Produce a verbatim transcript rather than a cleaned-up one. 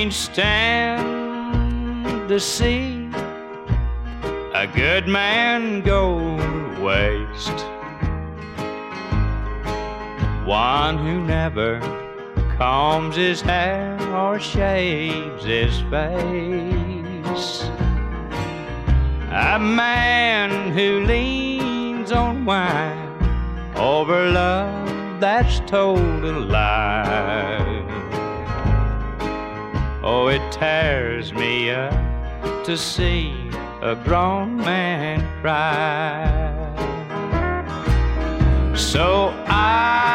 can't stand to see a good man go to waste. One who never combs his hair or shaves his face. A man who leans on wine over love that's told a lie. Oh, it tears me up to see a grown man cry. So I